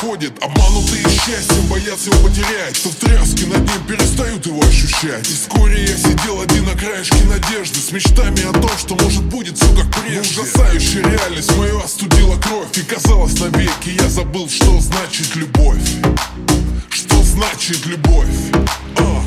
проходит. Обманутые счастьем боятся его потерять, что в тряске над ним перестают его ощущать. И вскоре я сидел один на краешке надежды, с мечтами о том, что может будет все как прежде. Но ужасающая реальность мою остудила кровь, и казалось навеки я забыл, что значит любовь. Что значит любовь?